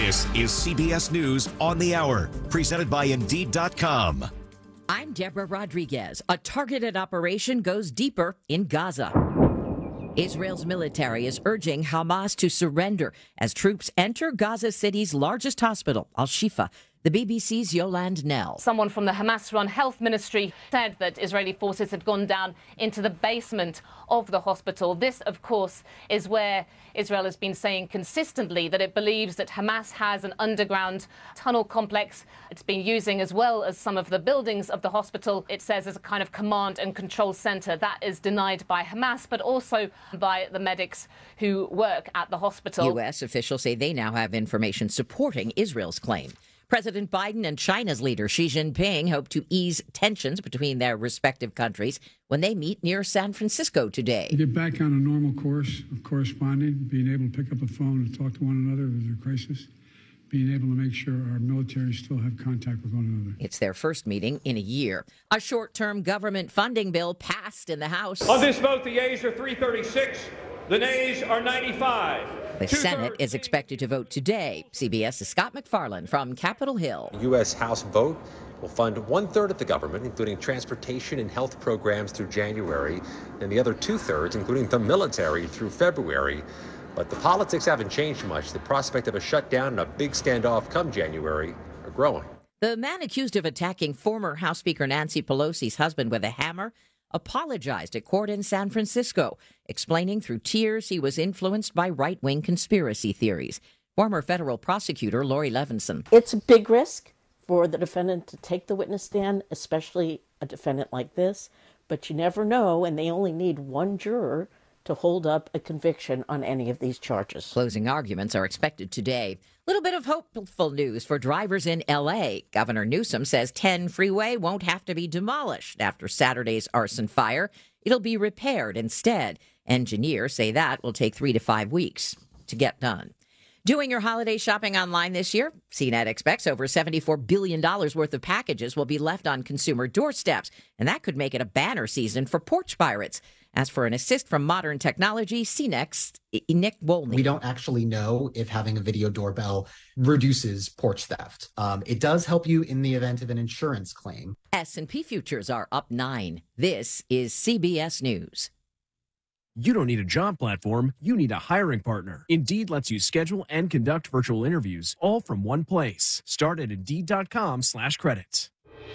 This is CBS News on the Hour, presented by Indeed.com. I'm Deborah Rodriguez. A targeted operation goes deeper in Gaza. Israel's military is urging Hamas to surrender as troops enter Gaza City's largest hospital, Al-Shifa. The BBC's Yolande Knell. Someone from the Hamas-run health ministry said that Israeli forces had gone down into the basement of the hospital. This, of course, is where Israel has been saying consistently that it believes that Hamas has an underground tunnel complex it's been using, as well as some of the buildings of the hospital, it says, as a kind of command and control center. That is denied by Hamas, but also by the medics who work at the hospital. U.S. officials say they now have information supporting Israel's claim. President Biden and China's leader Xi Jinping hope to ease tensions between their respective countries when they meet near San Francisco today. Get back on a normal course of corresponding, being able to pick up a phone and talk to one another if there's a crisis, being able to make sure our military still have contact with one another. It's their first meeting in a year. A short-term government funding bill passed in the House. On this vote, the yeas are 336, the nays are 95. The Senate is expected to vote today. CBS's Scott McFarland from Capitol Hill. The U.S. House vote will fund 1/3 of the government, including transportation and health programs, through January, and the other 2/3, including the military, through February. But the politics haven't changed much. The prospect of a shutdown and a big standoff come January are growing. The man accused of attacking former House Speaker Nancy Pelosi's husband with a hammer apologized at court in San Francisco, explaining through tears he was influenced by right-wing conspiracy theories. Former federal prosecutor Lori Levinson. It's a big risk for the defendant to take the witness stand, especially a defendant like this, but you never know, and they only need one juror to hold up a conviction on any of these charges. Closing arguments are expected today. Little bit of hopeful news for drivers in L.A. Governor Newsom says 10 freeway won't have to be demolished after Saturday's arson fire. It'll be repaired instead. Engineers say that will take 3 to 5 weeks to get done. Doing your holiday shopping online this year? CNET expects over $74 billion worth of packages will be left on consumer doorsteps, and that could make it a banner season for porch pirates. As for an assist from modern technology, CNET's Nick Wolny. We don't actually know if having a video doorbell reduces porch theft. It does help you in the event of an insurance claim. S&P futures are up 9. This is CBS News. You don't need a job platform, you need a hiring partner. Indeed lets you schedule and conduct virtual interviews all from one place. Start at Indeed.com/credits.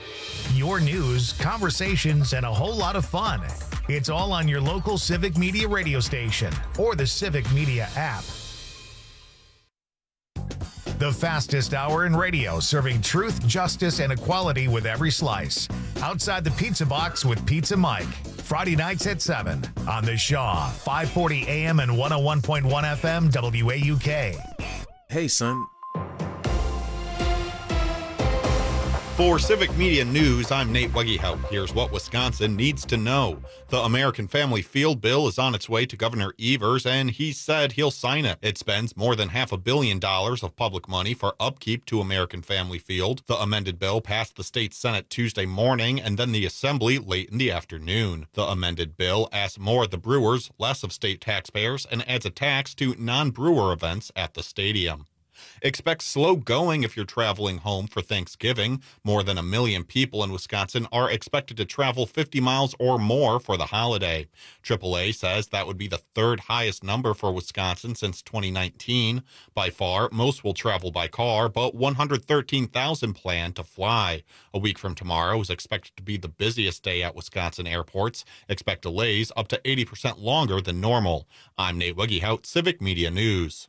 Your news, conversations, and a whole lot of fun. It's all on your local Civic Media radio station or the Civic Media app. The fastest hour in radio, serving truth, justice, and equality with every slice. Outside the Pizza Box with Pizza Mike. Friday nights at 7 on The Shaw, 540 AM and 101.1 FM WAUK. Hey, son. For Civic Media News, I'm Nate Wegehout. Here's what Wisconsin needs to know. The American Family Field bill is on its way to Governor Evers, and he said he'll sign it. It spends more than $500 million of public money for upkeep to American Family Field. The amended bill passed the state Senate Tuesday morning and then the Assembly late in the afternoon. The amended bill asks more of the Brewers, less of state taxpayers, and adds a tax to non-Brewer events at the stadium. Expect slow going if you're traveling home for Thanksgiving. More than 1 million people in Wisconsin are expected to travel 50 miles or more for the holiday. AAA says that would be the third highest number for Wisconsin since 2019. By far, most will travel by car, but 113,000 plan to fly. A week from tomorrow is expected to be the busiest day at Wisconsin airports. Expect delays up to 80% longer than normal. I'm Nate Wegehout, Civic Media News.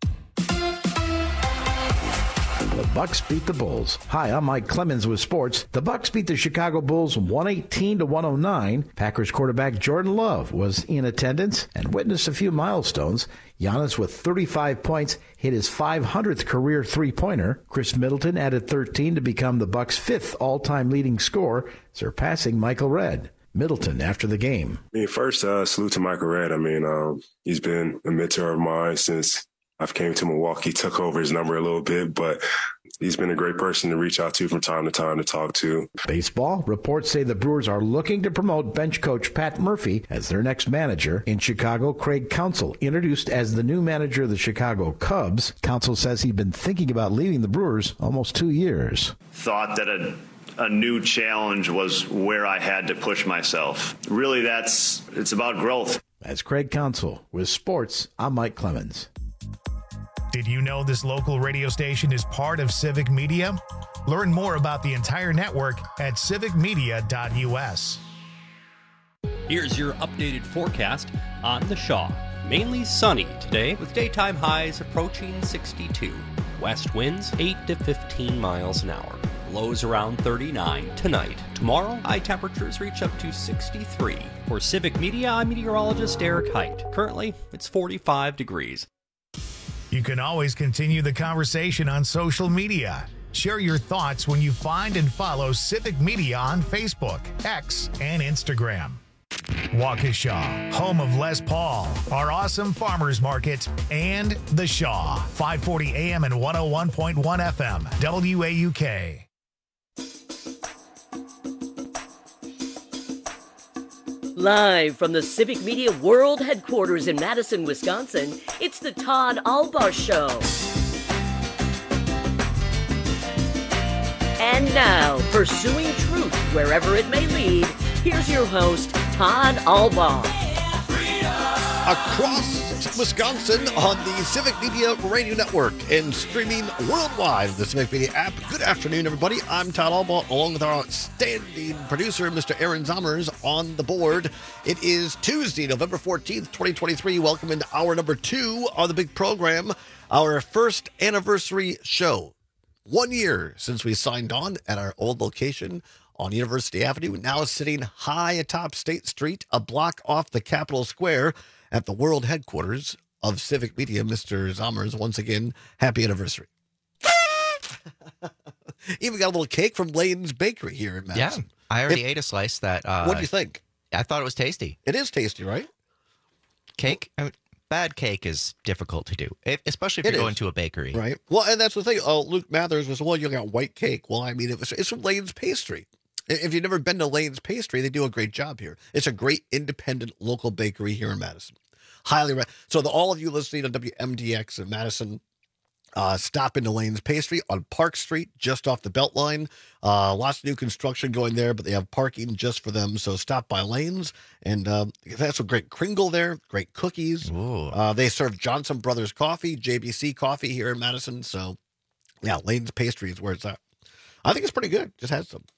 The Bucks beat the Bulls. Hi, I'm Mike Clemens with sports. The Bucks beat the Chicago Bulls 118-109. Packers quarterback Jordan Love was in attendance and witnessed a few milestones. Giannis with 35 points hit his 500th career three-pointer. Chris Middleton added 13 to become the Bucks' 5th all-time leading scorer, surpassing Michael Redd. Middleton after the game. First, salute to Michael Redd. He's been a mentor of mine since I've came to Milwaukee, took over his number a little bit, but he's been a great person to reach out to from time to talk to. Baseball, reports say the Brewers are looking to promote bench coach Pat Murphy as their next manager. In Chicago, Craig Counsell, introduced as the new manager of the Chicago Cubs. Counsell says he'd been thinking about leaving the Brewers almost 2 years. Thought that a new challenge was where I had to push myself. Really, it's about growth. That's Craig Counsell. With sports, I'm Mike Clemens. Did you know this local radio station is part of Civic Media? Learn more about the entire network at civicmedia.us. Here's your updated forecast on the Shaw. Mainly sunny today with daytime highs approaching 62. West winds 8 to 15 miles an hour. Lows around 39 tonight. Tomorrow, high temperatures reach up to 63. For Civic Media, I'm meteorologist Eric Height. Currently, it's 45 degrees. You can always continue the conversation on social media. Share your thoughts when you find and follow Civic Media on Facebook, X, and Instagram. Waukesha, home of Les Paul, our awesome farmers market, and The Shaw, 540 AM and 101.1 FM, WAUK. Live from the Civic Media World Headquarters in Madison, Wisconsin, it's the Todd Albaugh Show. And now, pursuing truth wherever it may lead, here's your host, Todd Albaugh. Across Wisconsin on the Civic Media Radio Network and streaming worldwide on the Civic Media app. Good afternoon, everybody. I'm Todd Albaugh, along with our outstanding producer, Mr. Aaron Zommers, on the board. It is Tuesday, November 14th, 2023. Welcome into hour number 2 of the big program, our first anniversary show. 1 year since we signed on at our old location on University Avenue, now sitting high atop State Street, a block off the Capitol Square at the world headquarters of Civic Media. Mr. Zommers, once again, happy anniversary. Even got a little cake from Layton's Bakery here in Madison. Yeah, I already ate a slice. What do you think? I thought it was tasty. It is tasty, right? Cake? Bad cake is difficult to do, especially if you're going to a bakery. Right. Well, and that's the thing. Luke Mathers was, well, you got white cake. Well, I mean, it's from Layton's Pastry. If you've never been to Layton's Pastry, they do a great job here. It's a great independent local bakery here in Madison. Highly recommend. So all of you listening on WMDX in Madison, stop into Layton's Pastry on Park Street, just off the Beltline. Lots of new construction going there, but they have parking just for them. So stop by Layton's, and that's a great Kringle there, great cookies. They serve Johnson Brothers Coffee, JBC Coffee here in Madison. So yeah, Layton's Pastry is where it's at. I think it's pretty good. Just had some.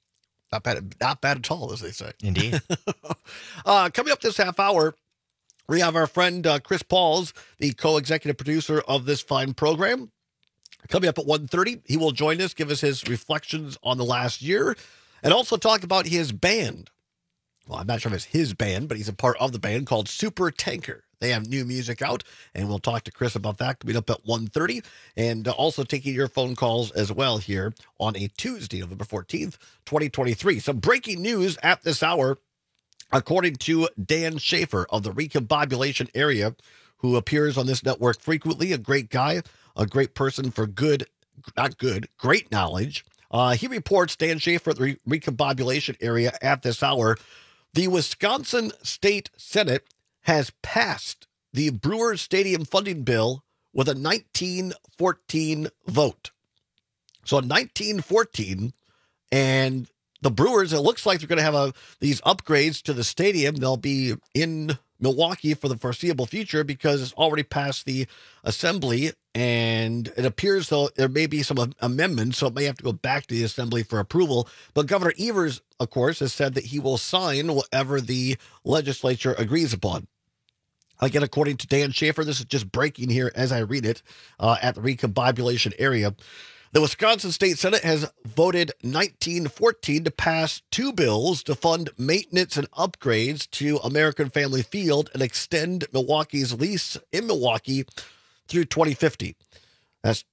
Not bad at all, as they say. Indeed. Coming up this half hour, we have our friend Chris Pauls, the co-executive producer of this fine program. Coming up at 1:30, he will join us, give us his reflections on the last year, and also talk about his band. Well, I'm not sure if it's his band, but he's a part of the band called Super Tanker. They have new music out, and we'll talk to Chris about that coming up at 1:30, and also taking your phone calls as well here on a Tuesday, November 14th, 2023. Some breaking news at this hour, according to Dan Schaefer of the Recombobulation Area, who appears on this network frequently, a great guy, a great person for great knowledge. He reports, Dan Schaefer at the Recombobulation Area at this hour, the Wisconsin State Senate has passed the Brewers Stadium funding bill with a 19-14 vote. So 19-14, and the Brewers, it looks like they're going to have these upgrades to the stadium. They'll be in Milwaukee for the foreseeable future because it's already passed the assembly, and it appears though there may be some amendments, so it may have to go back to the assembly for approval. But Governor Evers, of course, has said that he will sign whatever the legislature agrees upon. Again, according to Dan Schaefer, this is just breaking here as I read it at the Recombobulation Area. The Wisconsin State Senate has voted 19-14 to pass 2 bills to fund maintenance and upgrades to American Family Field and extend Milwaukee's lease in Milwaukee through 2050. That's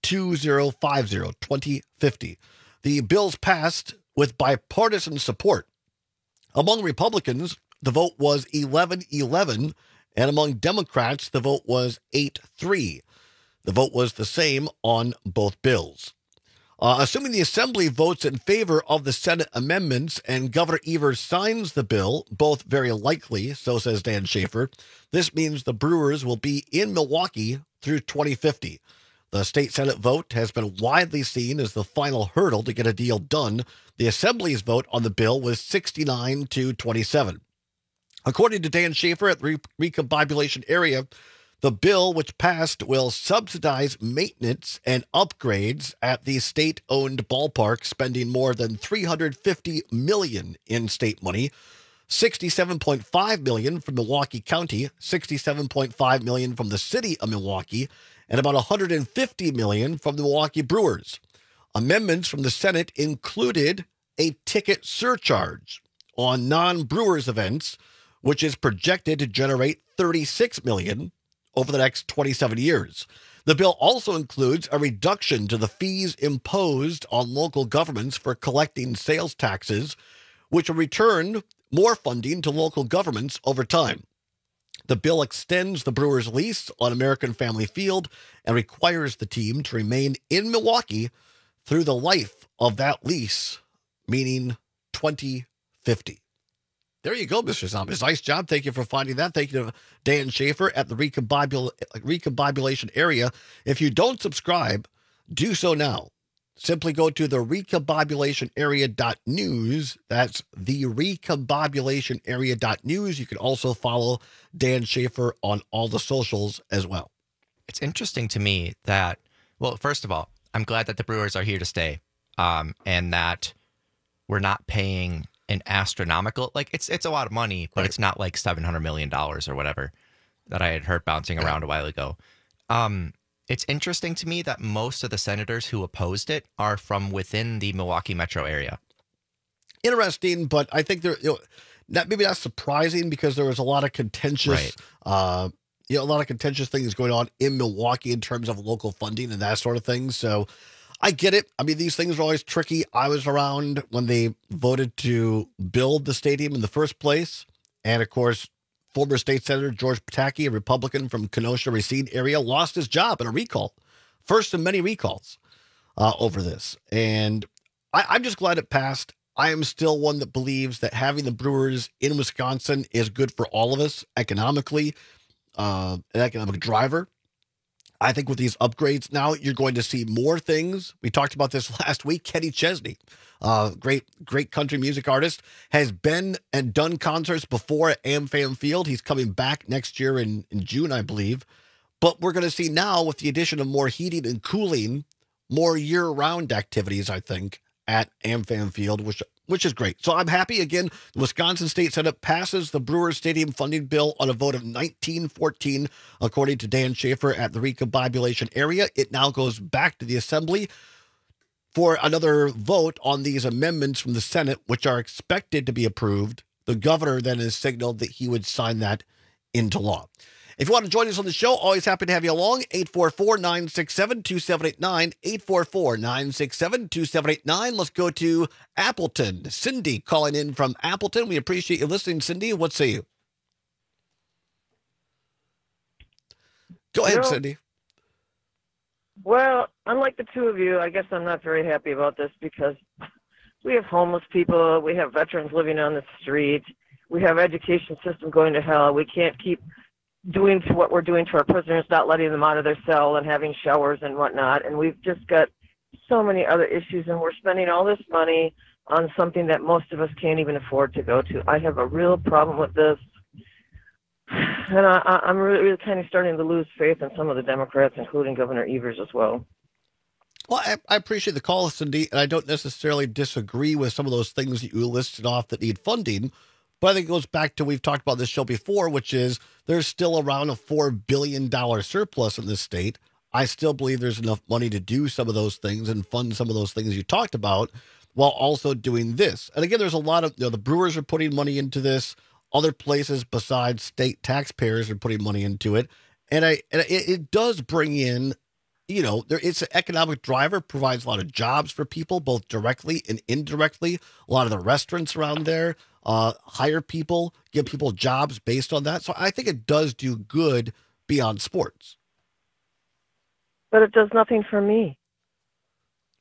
2050. The bills passed with bipartisan support. Among Republicans, the vote was 11-11, and among Democrats, the vote was 8-3. The vote was the same on both bills. Assuming the Assembly votes in favor of the Senate amendments and Governor Evers signs the bill, both very likely, so says Dan Schaefer, this means the Brewers will be in Milwaukee through 2050. The state Senate vote has been widely seen as the final hurdle to get a deal done. The Assembly's vote on the bill was 69 to 27. According to Dan Schaefer at the Recombobulation area, the bill, which passed, will subsidize maintenance and upgrades at the state-owned ballpark, spending more than $350 million in state money, $67.5 million from Milwaukee County, $67.5 million from the city of Milwaukee, and about $150 million from the Milwaukee Brewers. Amendments from the Senate included a ticket surcharge on non-Brewers events, which is projected to generate $36 million over the next 27 years. The bill also includes a reduction to the fees imposed on local governments for collecting sales taxes, which will return more funding to local governments over time. The bill extends the Brewers' lease on American Family Field and requires the team to remain in Milwaukee through the life of that lease, meaning 2050. There you go, Mr. Zombies. Nice job. Thank you for finding that. Thank you to Dan Schaefer at the Recombobulation area. If you don't subscribe, do so now. Simply go to the recombobulationarea.news. That's the recombobulationarea.news. You can also follow Dan Schaefer on all the socials as well. It's interesting to me that, well, first of all, I'm glad that the Brewers are here to stay, and that we're not paying an astronomical, like it's a lot of money, but it's not like $700 million or whatever that I had heard bouncing around a while ago. It's interesting to me that most of the senators who opposed it are from within the Milwaukee metro area. Interesting, but I think maybe not surprising because there was a lot of contentious, a lot of contentious things going on in Milwaukee in terms of local funding and that sort of thing. So I get it. I mean, these things are always tricky. I was around when they voted to build the stadium in the first place. And of course, former state senator George Pataki, a Republican from Kenosha-Racine area, lost his job in a recall. First of many recalls over this. And I'm just glad it passed. I am still one that believes that having the Brewers in Wisconsin is good for all of us economically, an economic driver. I think with these upgrades now, you're going to see more things. We talked about this last week. Kenny Chesney, great country music artist, has been and done concerts before at AmFam Field. He's coming back next year in June, I believe. But we're going to see now, with the addition of more heating and cooling, more year-round activities, I think, at AmFam Field, which is great. So I'm happy. Again, the Wisconsin State Senate passes the Brewers Stadium funding bill on a vote of 19-14, according to Dan Schaefer at the Recombobulation area. It now goes back to the Assembly for another vote on these amendments from the Senate, which are expected to be approved. The governor then has signaled that he would sign that into law. If you want to join us on the show, always happy to have you along. 844-967-2789, 844-967-2789. Let's go to Appleton. Cindy calling in from Appleton. We appreciate you listening, Cindy. What say you? Go ahead, Cindy. Well, unlike the two of you, I guess I'm not very happy about this because we have homeless people, we have veterans living on the street, we have education system going to hell. We can't keep doing to what we're doing to our prisoners, not letting them out of their cell and having showers and whatnot. And we've just got so many other issues, and we're spending all this money on something that most of us can't even afford to go to. I have a real problem with this. And I'm really kind of starting to lose faith in some of the Democrats, including Governor Evers as well. Well, I appreciate the call, Cindy, and I don't necessarily disagree with some of those things that you listed off that need funding. But I think it goes back to, we've talked about this show before, which is there's still around a $4 billion surplus in this state. I still believe there's enough money to do some of those things and fund some of those things you talked about while also doing this. And again, there's a lot of, the Brewers are putting money into this. Other places besides state taxpayers are putting money into it. And it does bring in, it's an economic driver, provides a lot of jobs for people, both directly and indirectly. A lot of the restaurants around there hire people, give people jobs based on that. So I think it does do good beyond sports. But it does nothing for me.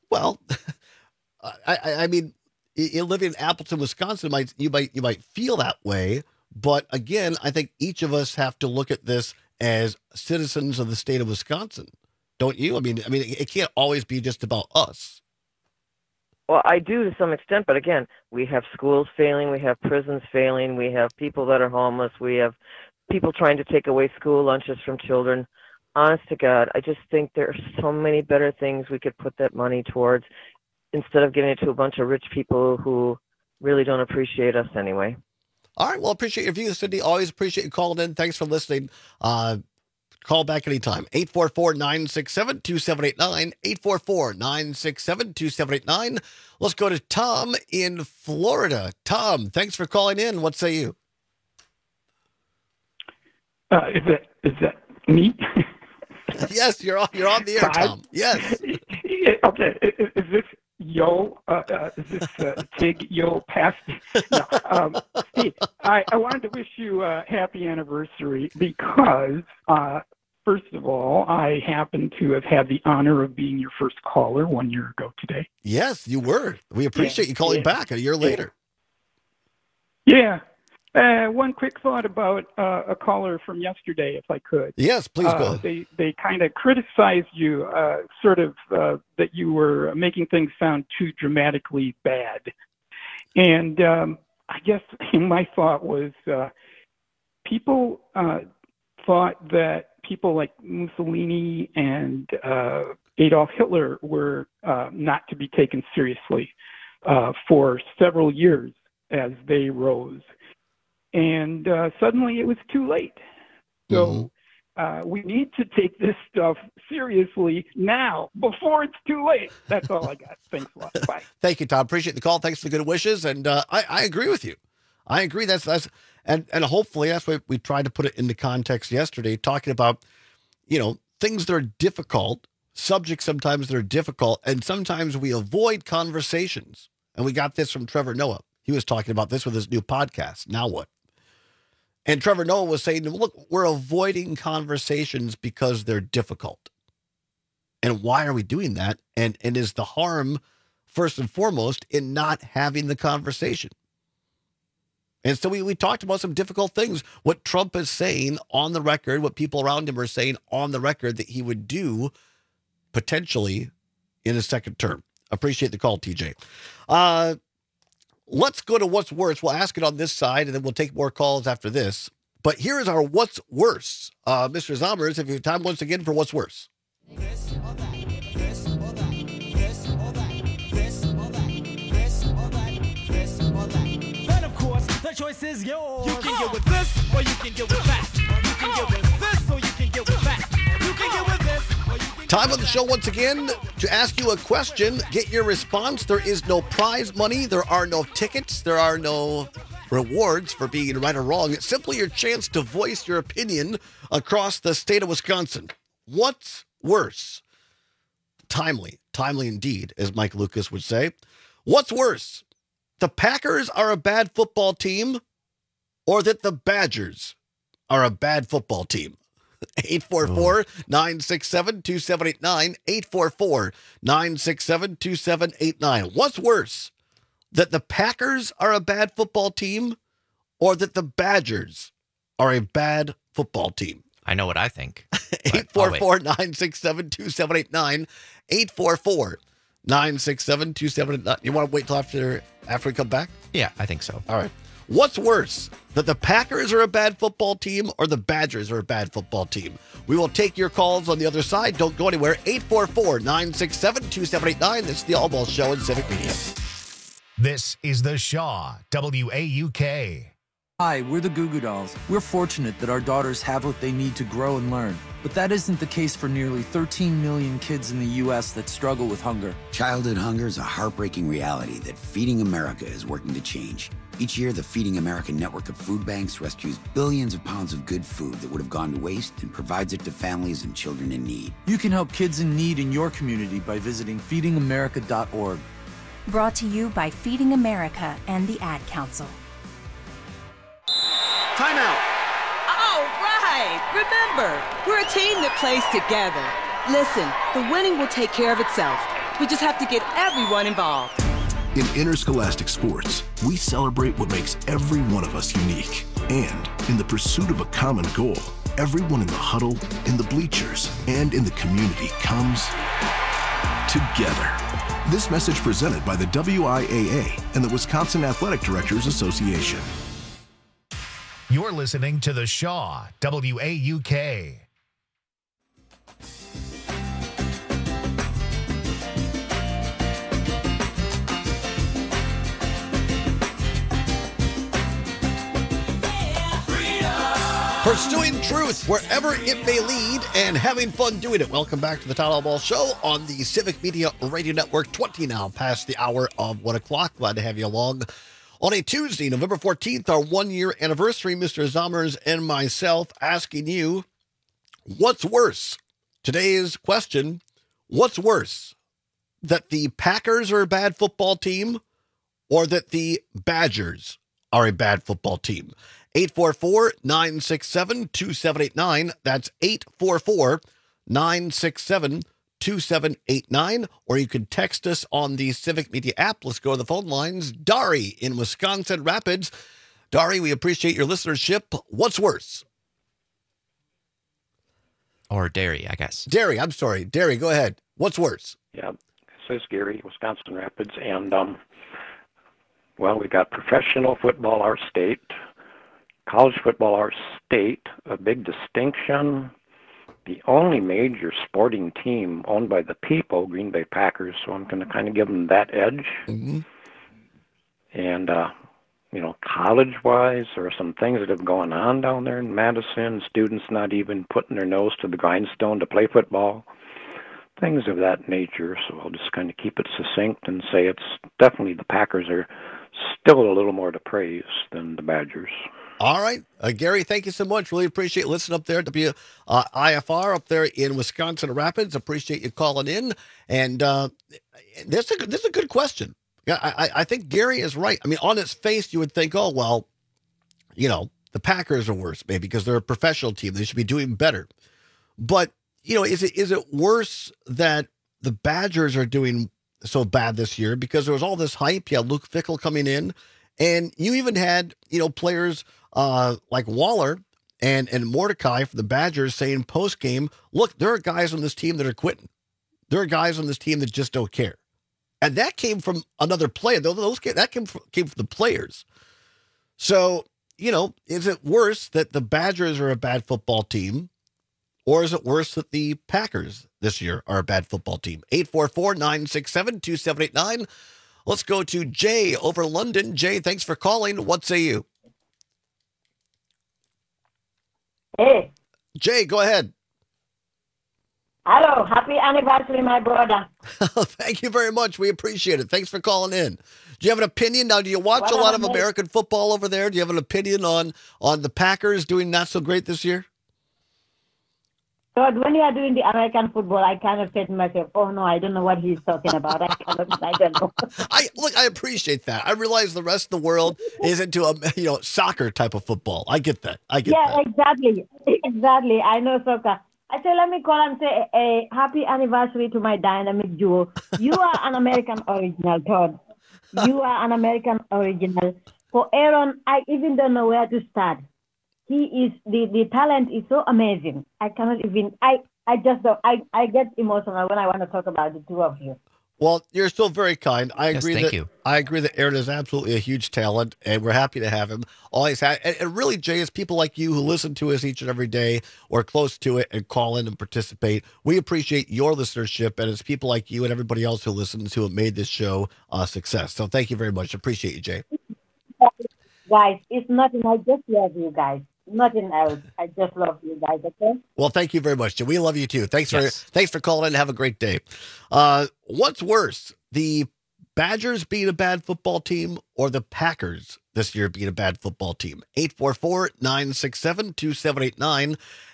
Well, I mean, you live in Appleton, Wisconsin, you might feel that way. But again, I think each of us have to look at this as citizens of the state of Wisconsin, don't you? I mean, it can't always be just about us. Well, I do to some extent, but again, we have schools failing, we have prisons failing, we have people that are homeless, we have people trying to take away school lunches from children. Honest to God, I just think there are so many better things we could put that money towards instead of giving it to a bunch of rich people who really don't appreciate us anyway. All right. Well, appreciate your views, Cindy. Always appreciate you calling in. Thanks for listening. Call back anytime. 844-967-2789. 844-967-2789. Let's go to Tom in Florida. Tom, thanks for calling in. What say you? Is that me? Yes, you're on the air, Tom. Yes. Okay. Is this Yo? Is this Tig Yo Pasty? No. Steve, I wanted to wish you a happy anniversary because, first of all, I happen to have had the honor of being your first caller 1 year ago today. Yes, you were. We appreciate you calling back a year later. Yeah. One quick thought about a caller from yesterday, if I could. Yes, please go. They kind of criticized you, that you were making things sound too dramatically bad. And I guess my thought was people thought that people like Mussolini and Adolf Hitler were not to be taken seriously for several years as they rose. And suddenly it was too late. So we need to take this stuff seriously now, before it's too late. That's all I got. Thanks a lot. Bye. Thank you, Tom. Appreciate the call. Thanks for the good wishes. And I agree with you. I agree. That's and hopefully that's why we tried to put it into context yesterday, talking about, things that are difficult, subjects sometimes that are difficult, and sometimes we avoid conversations. And we got this from Trevor Noah. He was talking about this with his new podcast, Now What? And Trevor Noah was saying, look, we're avoiding conversations because they're difficult. And why are we doing that? And is the harm, first and foremost, in not having the conversation? And so we talked about some difficult things, what Trump is saying on the record, what people around him are saying on the record that he would do potentially in his second term. Appreciate the call, TJ. Let's go to what's worse. We'll ask it on this side, and then we'll take more calls after this. But here is our what's worse. Mr. Zommers, if you have time once again for what's worse. This or that, this or that, this or that, this or that, this or that, this or that. Then, of course, the choice is yours. You can get with this, or you can get with that. You can get with this, or you can get with that. You can get with this, or you can Time on the show once again to ask you a question. Get your response. There is no prize money. There are no tickets. There are no rewards for being right or wrong. It's simply your chance to voice your opinion across the state of Wisconsin. What's worse? Timely indeed, as Mike Lucas would say. What's worse? The Packers are a bad football team, or that the Badgers are a bad football team? 844-967-2789. 844-967-2789. What's worse? That the Packers are a bad football team, or that the Badgers are a bad football team? I know what I think. 844-967-2789. 844-967-2789. You want to wait till after we come back? Yeah, I think so. All right. What's worse, that the Packers are a bad football team or the Badgers are a bad football team? We will take your calls on the other side. Don't go anywhere. 844-967-2789. This is the All Balls Show in Civic Media. This is The Shaw, WAUK. Hi, we're the Goo Goo Dolls. We're fortunate that our daughters have what they need to grow and learn. But that isn't the case for nearly 13 million kids in the U.S. that struggle with hunger. Childhood hunger is a heartbreaking reality that Feeding America is working to change. Each year, the Feeding America network of food banks rescues billions of pounds of good food that would have gone to waste and provides it to families and children in need. You can help kids in need in your community by visiting feedingamerica.org. Brought to you by Feeding America and the Ad Council. Timeout. All right. Remember, we're a team that plays together. Listen, the winning will take care of itself. We just have to get everyone involved. In interscholastic sports, we celebrate what makes every one of us unique. And in the pursuit of a common goal, everyone in the huddle, in the bleachers, and in the community comes together. This message presented by the WIAA and the Wisconsin Athletic Directors Association. You're listening to The Shaw, WAUK. Pursuing truth wherever it may lead and having fun doing it. Welcome back to the Todd Ball Show on the Civic Media Radio Network, 20 now past the hour of 1 o'clock. Glad to have you along on a Tuesday, November 14th, our 1-year anniversary. Mr. Zommers and myself asking you, what's worse? Today's question, what's worse? That the Packers are a bad football team or that the Badgers are a bad football team? 844-967-2789. That's 844-967-2789. Or you can text us on the Civic Media app. Let's go to the phone lines. Dari in Wisconsin Rapids. Dari, we appreciate your listenership. What's worse? Or Derry, I guess. Derry, I'm sorry. Derry, go ahead. What's worse? Yeah, this is Gary, Wisconsin Rapids. And, well, we got professional football, our state. College football, our state, a big distinction. The only major sporting team owned by the people, Green Bay Packers, so I'm going to kind of give them that edge. Mm-hmm. And, college-wise, there are some things that have gone on down there in Madison, students not even putting their nose to the grindstone to play football, things of that nature. So I'll just kind of keep it succinct and say it's definitely the Packers are still a little more to praise than the Badgers. All right. Gary, thank you so much. Really appreciate listening up there at IFR up there in Wisconsin Rapids. Appreciate you calling in. And this is a good question. I think Gary is right. I mean, on its face, you would think, oh, well, the Packers are worse, maybe because they're a professional team. They should be doing better. But, is it worse that the Badgers are doing so bad this year because there was all this hype? You had Luke Fickell coming in, and you even had, players like Waller and Mordecai for the Badgers saying post-game, look, there are guys on this team that are quitting. There are guys on this team that just don't care. And that came from another player. That came from the players. So, is it worse that the Badgers are a bad football team, or is it worse that the Packers this year are a bad football team? 844-967-2789. Let's go to Jay over London. Jay, thanks for calling. What say you? Hey. Jay, go ahead. Hello. Happy anniversary, my brother. Thank you very much. We appreciate it. Thanks for calling in. Do you have an opinion? Now, do you watch a lot of American football over there? Do you have an opinion on the Packers doing not so great this year? Todd, when you are doing the American football, I kind of say to myself, oh, no, I don't know what he's talking about. I don't know. I appreciate that. I realize the rest of the world is into a soccer type of football. I get that. Yeah, exactly. Exactly. I know soccer. I say, let me call and say a happy anniversary to my dynamic duo. You are an American original, Todd. You are an American original. For Aaron, I even don't know where to start. He is, the talent is so amazing. I cannot even, I just don't, I get emotional when I want to talk about the two of you. Well, you're still very kind. I Yes, agree. thank you. I agree that Aaron is absolutely a huge talent, and we're happy to have him. Always have, and really, Jay, it's people like you who listen to us each and every day, or close to it, and call in and participate. We appreciate your listenership, and it's people like you and everybody else who listens who have made this show a success. So, thank you very much. Appreciate you, Jay. Guys, it's nothing. I just love you guys. Nothing else. I just love you guys. Okay. Well, thank you very much, Jay. We love you too. Thanks for calling in. Have a great day. What's worse, the Badgers being a bad football team or the Packers this year being a bad football team? 844-967-2789.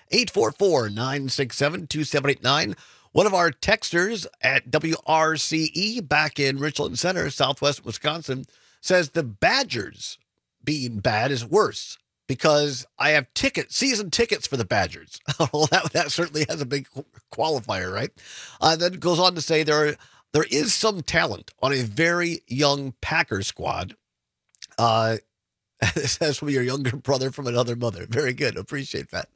844-967-2789. One of our texters at WRCE back in Richland Center, Southwest Wisconsin, says the Badgers being bad is worse because I have season tickets for the Badgers. Well, that certainly has a big qualifier, right? Then it goes on to say there there is some talent on a very young Packers squad. This has from your younger brother from another mother. Very good. Appreciate that.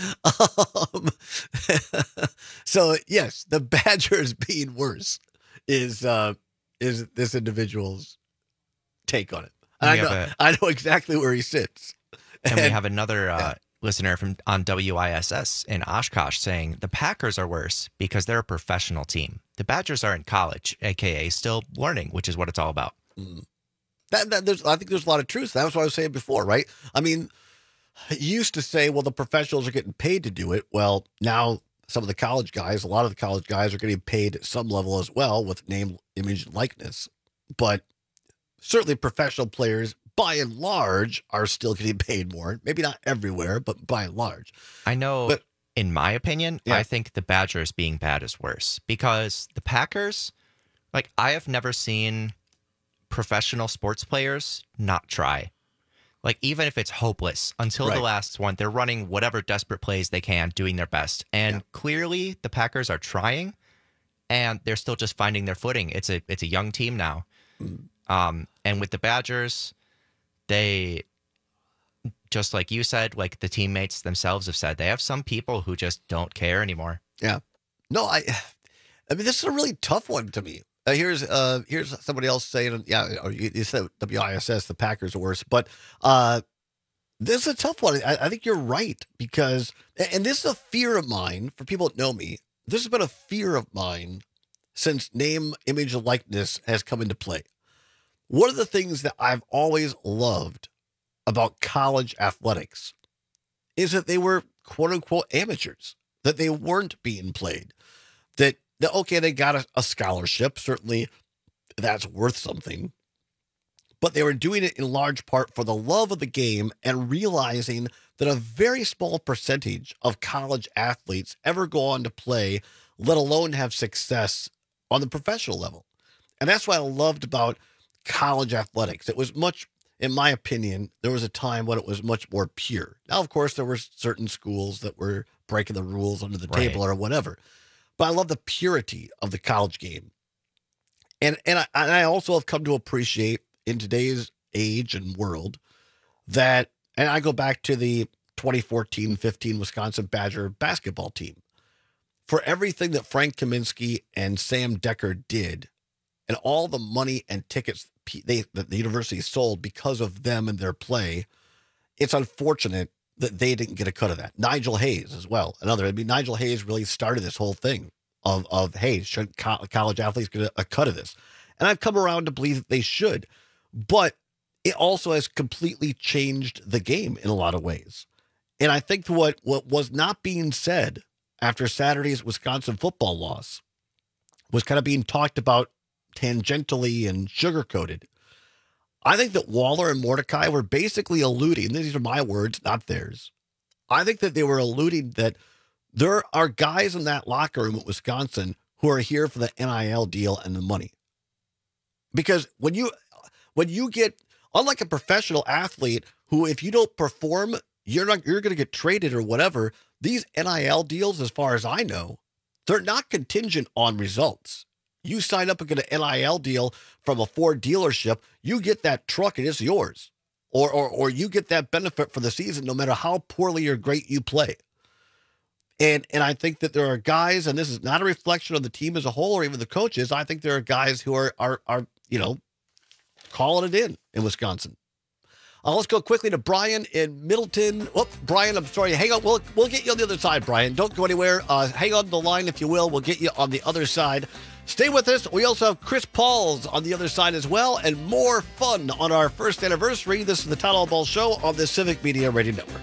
So yes, the Badgers being worse is this individual's take on it. And I know exactly where he sits. And we have another listener on WISS in Oshkosh saying the Packers are worse because they're a professional team. The Badgers are in college, aka still learning, which is what it's all about. I think there's a lot of truth. That was what I was saying before, right? I mean, you used to say, well, the professionals are getting paid to do it. Well, now some of the college guys, a lot of the college guys are getting paid at some level as well with name, image, and likeness. But certainly professional players, by and large, are still getting paid more. Maybe not everywhere, but by and large. I know, but, in my opinion, I think the Badgers being bad is worse because the Packers, like, I have never seen professional sports players not try. Like, even if it's hopeless, until the last one, they're running whatever desperate plays they can, doing their best. And clearly the Packers are trying, and they're still just finding their footing. It's a young team now. And with the Badgers, they, just like you said, like the teammates themselves have said, they have some people who just don't care anymore. Yeah. No, I mean, this is a really tough one to me. Here's somebody else saying, you said WISS, the Packers are worse, but this is a tough one. I think you're right because, and this is a fear of mine for people that know me. This has been a fear of mine since name, image, and likeness has come into play. One of the things that I've always loved about college athletics is that they were quote unquote amateurs, that they weren't being played, that okay, they got a scholarship. Certainly that's worth something. But they were doing it in large part for the love of the game and realizing that a very small percentage of college athletes ever go on to play, let alone have success on the professional level. And that's what I loved about college athletics. It was much, in my opinion, there was a time when it was much more pure. Now, of course, there were certain schools that were breaking the rules under the table or whatever. But I love the purity of the college game. And I also have come to appreciate in today's age and world that, and I go back to the 2014-15 Wisconsin Badger basketball team. For everything that Frank Kaminsky and Sam Decker did and all the money and tickets that the university sold because of them and their play, it's unfortunate that they didn't get a cut of that. Nigel Hayes as well. Nigel Hayes really started this whole thing of hey, should college athletes get a cut of this? And I've come around to believe that they should. But it also has completely changed the game in a lot of ways. And I think what was not being said after Saturday's Wisconsin football loss was kind of being talked about tangentially and sugar-coated. I think that Waller and Mordecai were basically alluding, these are my words, not theirs. I think that they were alluding that there are guys in that locker room at Wisconsin who are here for the NIL deal and the money. Because when you get, unlike a professional athlete who, if you don't perform, you're going to get traded or whatever, these NIL deals, as far as I know, they're not contingent on results. You sign up and get an NIL deal from a Ford dealership, you get that truck and it's yours. Or you get that benefit for the season no matter how poorly or great you play. And I think that there are guys, and this is not a reflection of the team as a whole or even the coaches, I think there are guys who are calling it in Wisconsin. Let's go quickly to Brian in Middleton. Oh, Brian, I'm sorry. Hang on. We'll get you on the other side, Brian. Don't go anywhere. Hang on the line, if you will. We'll get you on the other side. Stay with us. We also have Chris Pauls on the other side as well, and more fun on our first anniversary. This is the Todd All Ball Show on the Civic Media Radio Network.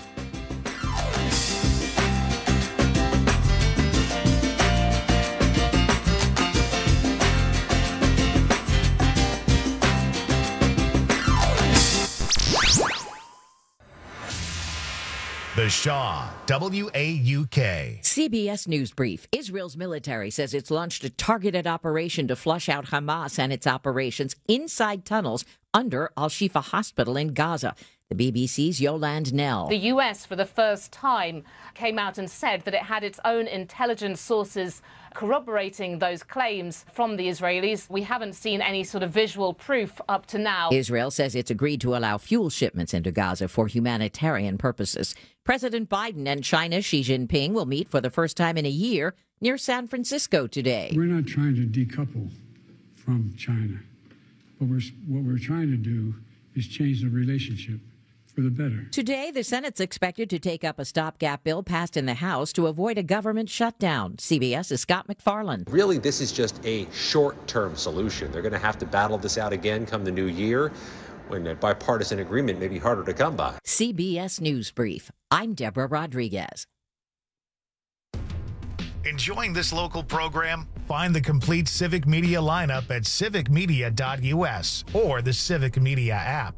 The Shaw, WAUK. CBS News Brief. Israel's military says it's launched a targeted operation to flush out Hamas and its operations inside tunnels under Al-Shifa Hospital in Gaza. The BBC's Yolande Nell. The U.S., for the first time, came out and said that it had its own intelligence sources corroborating those claims from the Israelis. We haven't seen any sort of visual proof up to now. Israel says it's agreed to allow fuel shipments into Gaza for humanitarian purposes. President Biden and China's Xi Jinping will meet for the first time in a year near San Francisco today. We're not trying to decouple from China, but what we're trying to do is change the relationship for the better. Today, the Senate's expected to take up a stopgap bill passed in the House to avoid a government shutdown. CBS's Scott McFarland. Really, this is just a short-term solution. They're going to have to battle this out again come the new year, when a bipartisan agreement may be harder to come by. CBS News Brief. I'm Deborah Rodriguez. Enjoying this local program? Find the complete Civic Media lineup at civicmedia.us or the Civic Media app.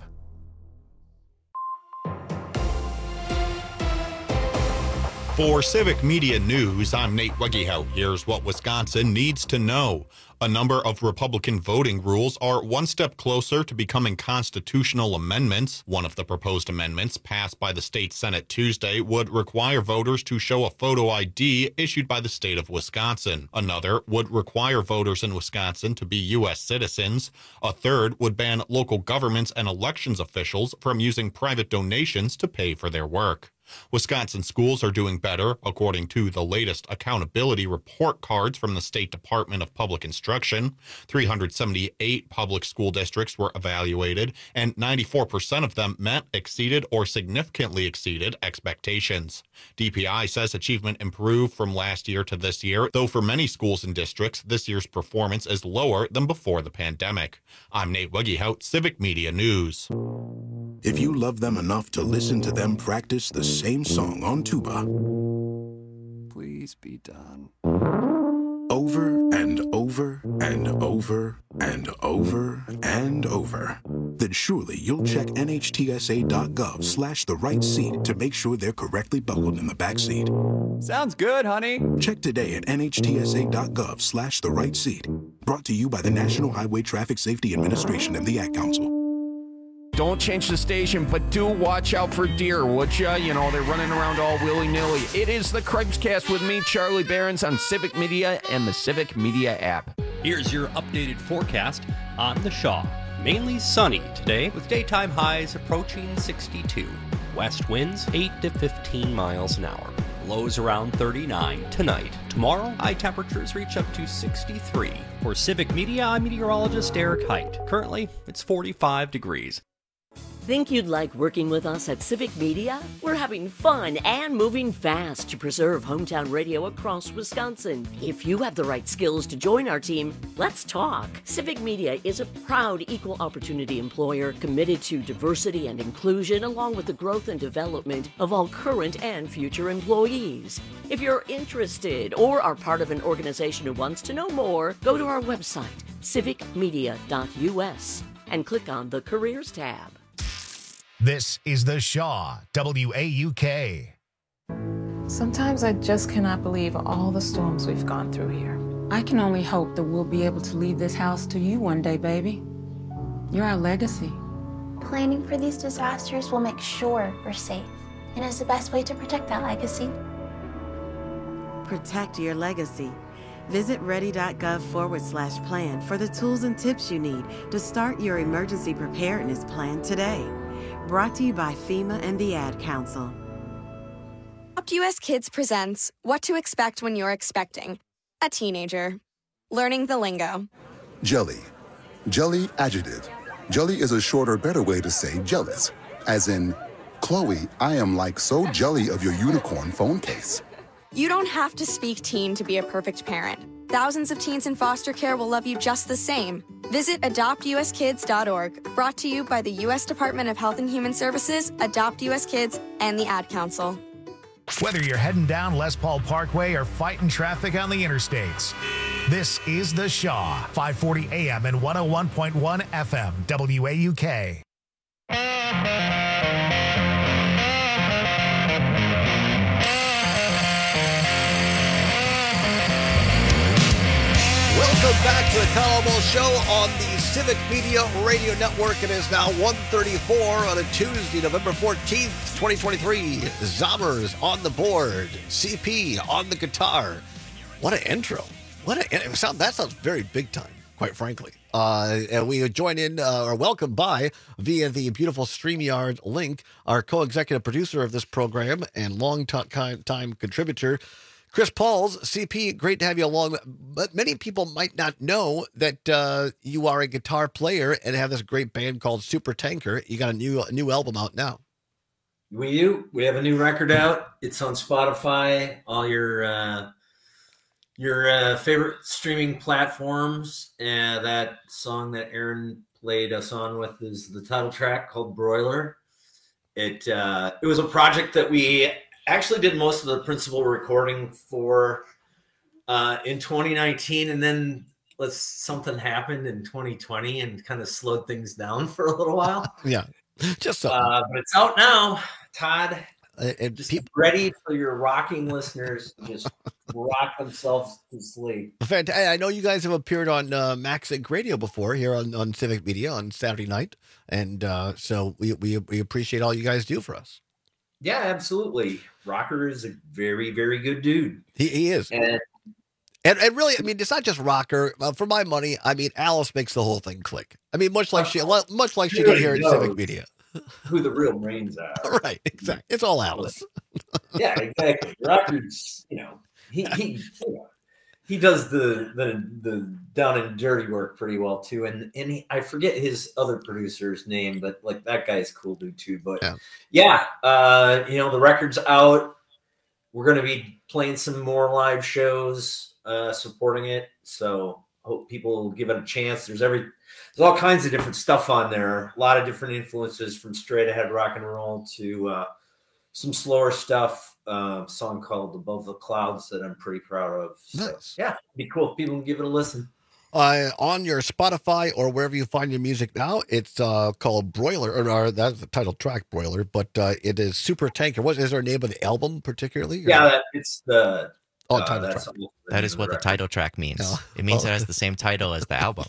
For Civic Media News, I'm Nate Wegehout. Here's what Wisconsin needs to know. A number of Republican voting rules are one step closer to becoming constitutional amendments. One of the proposed amendments passed by the state Senate Tuesday would require voters to show a photo ID issued by the state of Wisconsin. Another would require voters in Wisconsin to be U.S. citizens. A third would ban local governments and elections officials from using private donations to pay for their work. Wisconsin schools are doing better, according to the latest accountability report cards from the State Department of Public Instruction. 378 public school districts were evaluated, and 94% of them met, exceeded, or significantly exceeded expectations. DPI says achievement improved from last year to this year, though for many schools and districts, this year's performance is lower than before the pandemic. I'm Nate Wegehout, Civic Media News. If you love them enough to listen to them practice the same song on tuba, please be done. Over and over and over and over and over, then surely you'll check NHTSA.gov/the right seat to make sure they're correctly buckled in the back seat. Sounds good, honey. Check today at NHTSA.gov/the right seat. Brought to you by the National Highway Traffic Safety Administration and the Ad Council. Don't change the station, but do watch out for deer, would ya? You know, they're running around all willy-nilly. It is the Craig's with me, Charlie Behrens, on Civic Media and the Civic Media app. Here's your updated forecast on the Shaw. Mainly sunny today with daytime highs approaching 62. West winds 8 to 15 miles an hour. Lows around 39 tonight. Tomorrow, high temperatures reach up to 63. For Civic Media, I'm meteorologist Eric Height. Currently, it's 45 degrees. Think you'd like working with us at Civic Media? We're having fun and moving fast to preserve hometown radio across Wisconsin. If you have the right skills to join our team, let's talk. Civic Media is a proud equal opportunity employer committed to diversity and inclusion along with the growth and development of all current and future employees. If you're interested or are part of an organization who wants to know more, go to our website, civicmedia.us, and click on the Careers tab. This is the Shaw, WAUK. Sometimes I just cannot believe all the storms we've gone through here. I can only hope that we'll be able to leave this house to you one day, baby. You're our legacy. Planning for these disasters will make sure we're safe, and is the best way to protect that legacy. Protect your legacy. Visit ready.gov/plan for the tools and tips you need to start your emergency preparedness plan today. Brought to you by FEMA and the Ad Council. Adopt US Kids presents What to Expect When You're Expecting a Teenager. Learning the lingo. Jelly. Jelly adjective. Jelly is a shorter, better way to say jealous. As in, Chloe, I am like so jelly of your unicorn phone case. You don't have to speak teen to be a perfect parent. Thousands of teens in foster care will love you just the same. Visit adoptuskids.org, brought to you by the U.S. Department of Health and Human Services, Adopt U.S. Kids, and the Ad Council. Whether you're heading down Les Paul Parkway or fighting traffic on the interstates, this is the Shaw, 540 AM and 101.1 FM, WAUK. Welcome back to the Cowboy Show on the Civic Media Radio Network. It is now 1:34 on a Tuesday, November 14th, 2023. Zommers on the board. CP on the guitar. What an intro. That sounds very big time, quite frankly. And we join in or welcome by via the beautiful StreamYard link our co-executive producer of this program and long-time contributor, Chris Pauls. CP, great to have you along. But many people might not know that you are a guitar player and have this great band called Super Tanker. You got a new album out now. We do. We have a new record out. It's on Spotify, all your favorite streaming platforms. That song that Aaron played us on with is the title track called Broiler. It was a project that we actually did most of the principal recording for in 2019, and then something happened in 2020 and kind of slowed things down for a little while. Yeah, just so. But it's out now, Todd. Just ready for your rocking listeners to just rock themselves to sleep. Fantastic. I know you guys have appeared on Max Inc. Radio before here on Civic Media on Saturday night, and so we appreciate all you guys do for us. Yeah, absolutely. Rocker is a very, very good dude. He is. And really, I mean, it's not just Rocker. For my money, I mean, Alice makes the whole thing click. I mean, much like she did here at Civic Media. Who the real brains are. Right, exactly. It's all Alice. Yeah, exactly. Rocker's, he does the down and dirty work pretty well too. And I forget his other producer's name, but like that guy's cool dude too. But yeah, the record's out. We're going to be playing some more live shows, supporting it. So hope people will give it a chance. There's all kinds of different stuff on there. A lot of different influences from straight ahead rock and roll to some slower stuff. Song called Above the Clouds that I'm pretty proud of. So, nice. Yeah, it'd be cool if people can give it a listen. On your Spotify or wherever you find your music now, it's called Broiler, or that's the title track, Broiler, but it is Super Tanker. What is there a name of the album particularly? Yeah, it's the title track. That is what the title track means. No. It means it has the same title as the album.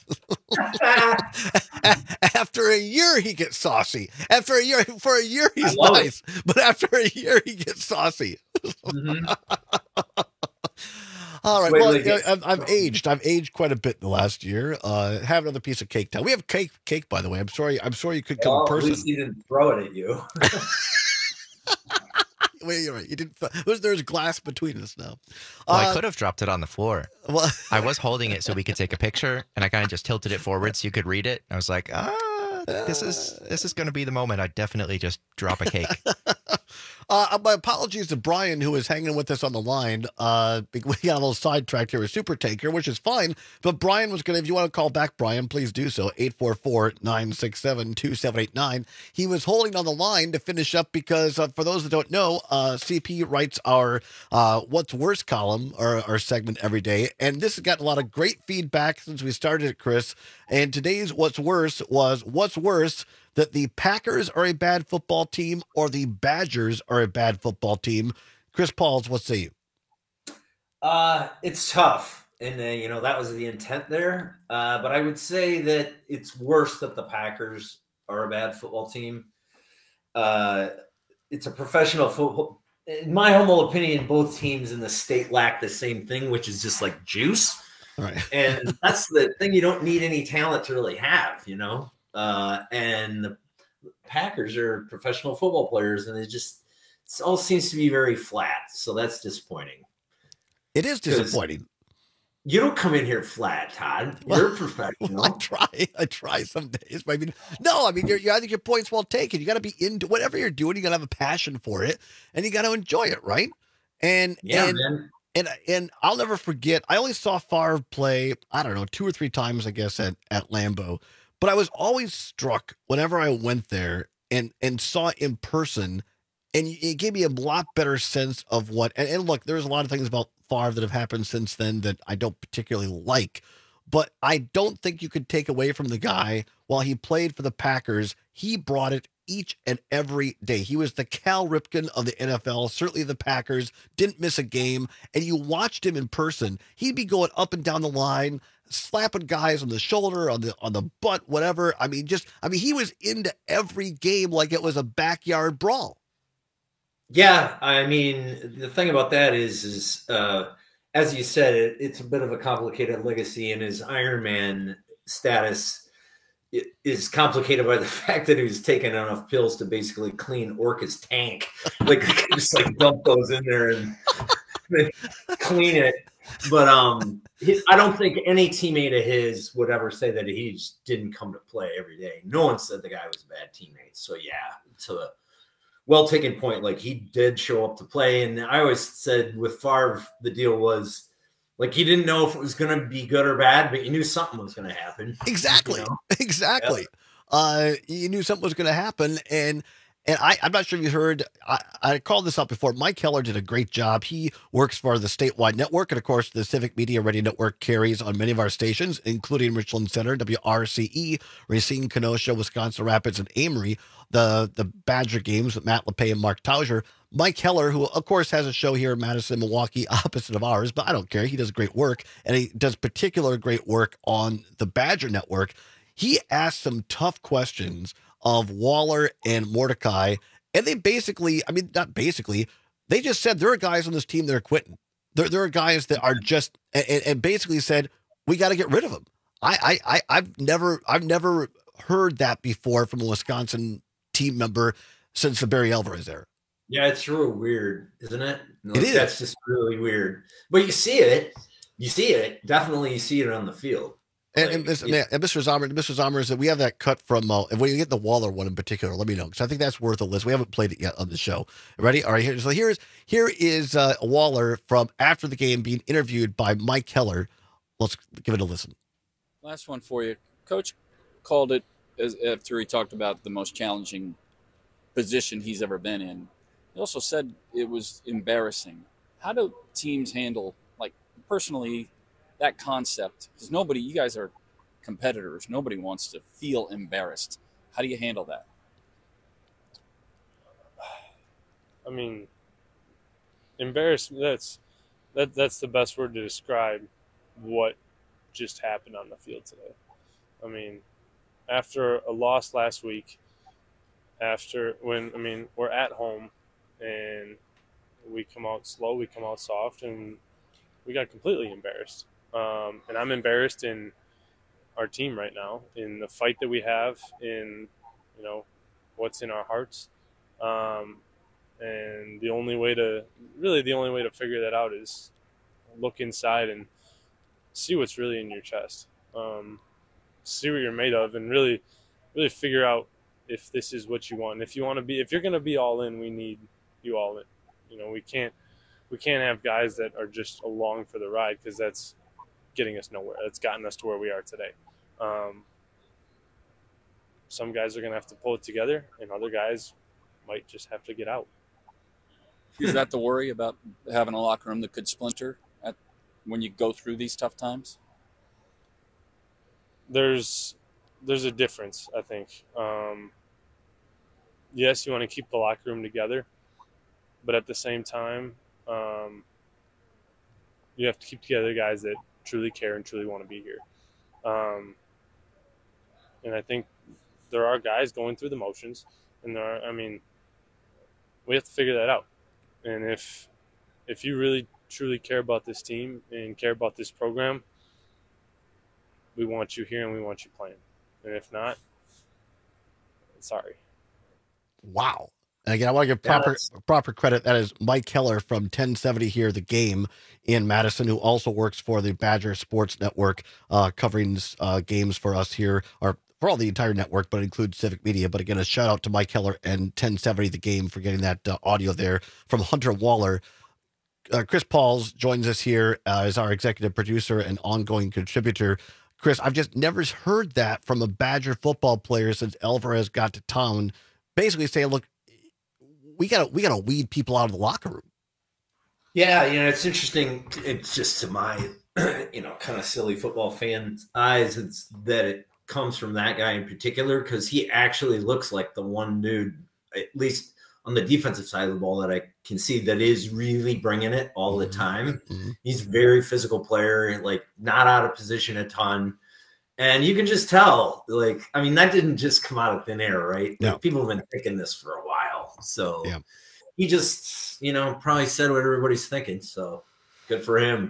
After a year, he gets saucy. For a year, he's nice. But after a year, he gets saucy. Mm-hmm. All right. Well, I've aged quite a bit in the last year. Have another piece of cake time. We have cake, by the way. I'm sorry you could come in person. At least he didn't throw it at you. Wait, you're right. You didn't. There's glass between us now. Well, I could have dropped it on the floor. Well, I was holding it so we could take a picture, and I kind of just tilted it forward so you could read it. I was like, this is going to be the moment I definitely just drop a cake. My apologies to Brian, who was hanging with us on the line. We got a little sidetracked here with Super Tanker, which is fine. But Brian was going to, if you want to call back, Brian, please do so. 844-967-2789. He was holding on the line to finish up because, for those that don't know, CP writes our What's Worse column, or our segment every day. And this has gotten a lot of great feedback since we started it, Chris. And today's What's Worse was, what's worse, that the Packers are a bad football team or the Badgers are a bad football team? Chris Pauls, what say you? It's tough. And, that was the intent there. But I would say that it's worse that the Packers are a bad football team. It's a professional football. In my humble opinion, both teams in the state lack the same thing, which is just like juice. Right. And that's the thing. You don't need any talent to really have, and the Packers are professional football players, and it all seems to be very flat. So that's disappointing. It is disappointing. You don't come in here flat, Todd. You're a professional. I try some days. I think your point's well taken. You got to be into whatever you're doing. You got to have a passion for it, and you got to enjoy it, right? And I'll never forget. I only saw Favre play, I don't know, 2 or 3 times, I guess, at Lambeau. But I was always struck whenever I went there and saw it in person, and it gave me a lot better sense of what. And look, there's a lot of things about Favre that have happened since then that I don't particularly like, but I don't think you could take away from the guy while he played for the Packers. He brought it each and every day. He was the Cal Ripken of the NFL. Certainly the Packers didn't miss a game, and you watched him in person. He'd be going up and down the line, slapping guys on the shoulder, on the butt, whatever. He was into every game like it was a backyard brawl. Yeah, the thing about that is as you said, it's a bit of a complicated legacy, and his Iron Man status is complicated by the fact that he was taking enough pills to basically clean Orca's tank. Like, just like dump those in there and clean it. But I don't think any teammate of his would ever say that he just didn't come to play every day. No one said the guy was a bad teammate. So yeah, to a well taken point, like he did show up to play. And I always said with Favre, the deal was like he didn't know if it was going to be good or bad, but you knew something was going to happen. Exactly. You know? Exactly. Yep. You knew something was going to happen. And I'm not sure if you heard, I called this out before. Mike Heller did a great job. He works for the statewide network. And of course, the Civic Media Radio Network carries on many of our stations, including Richland Center, WRCE, Racine, Kenosha, Wisconsin Rapids, and Amory, the Badger games with Matt LePay and Mark Tauger. Mike Heller, who of course has a show here in Madison, Milwaukee, opposite of ours, but I don't care. He does great work, and he does particular great work on the Badger Network. He asked some tough questions of Waller and Mordecai, and they basically, I mean, not basically, they just said there are guys on this team that are quitting. There are guys that are just, and basically said, we got to get rid of them. I've never heard that before from a Wisconsin team member since the Barry Alvarez era. Yeah, it's real weird, isn't it? It is. That's just really weird. But you see it. Definitely you see it on the field. And Mr. Zomer is that we have that cut from, and when you get the Waller one in particular, let me know, because I think that's worth a list. We haven't played it yet on the show. Ready? All right. Here is Waller from after the game being interviewed by Mike Heller. Let's give it a listen. Last one for you. Coach called it after he talked about the most challenging position he's ever been in. He also said it was embarrassing. How do teams handle, like, personally, that concept? Because you guys are competitors. Nobody wants to feel embarrassed. How do you handle that? I mean, embarrassment, that's the best word to describe what just happened on the field today. I mean, after a loss last week, we're at home and we come out slow, we come out soft, and we got completely embarrassed. And I'm embarrassed in our team right now, in the fight that we have, in, what's in our hearts. And the only way to figure that out is look inside and see what's really in your chest. See what you're made of, and really, really figure out if this is what you want. If you're going to be all in, we need you all in. We can't have guys that are just along for the ride, because that's getting us nowhere. That's gotten us to where we are today. Some guys are going to have to pull it together, and other guys might just have to get out. Is that the worry about having a locker room that could splinter when you go through these tough times? There's a difference, I think. Yes, you want to keep the locker room together, but at the same time, you have to keep together guys that truly care and truly want to be here. And I think there are guys going through the motions, and we have to figure that out. And if you really truly care about this team and care about this program, we want you here and we want you playing. And if not, sorry. Wow. And again, I want to give proper credit. That is Mike Heller from 1070 here, The Game in Madison, who also works for the Badger Sports Network, covering games for us here, or for all the entire network, but includes Civic Media. But again, a shout out to Mike Heller and 1070 The Game for getting that audio there from Hunter Waller. Chris Pauls joins us here as our executive producer and ongoing contributor. Chris, I've just never heard that from a Badger football player since Alvarez got to town, basically saying, look, we gotta weed people out of the locker room. Yeah, it's interesting. It's just to my, kind of silly football fan's eyes, it's that it comes from that guy in particular, because he actually looks like the one dude, at least on the defensive side of the ball, that I can see that is really bringing it all the time. Mm-hmm. He's a very physical player, like not out of position a ton. And you can just tell, that didn't just come out of thin air, right? No. People have been thinking this for a while. So He just, probably said what everybody's thinking. So good for him.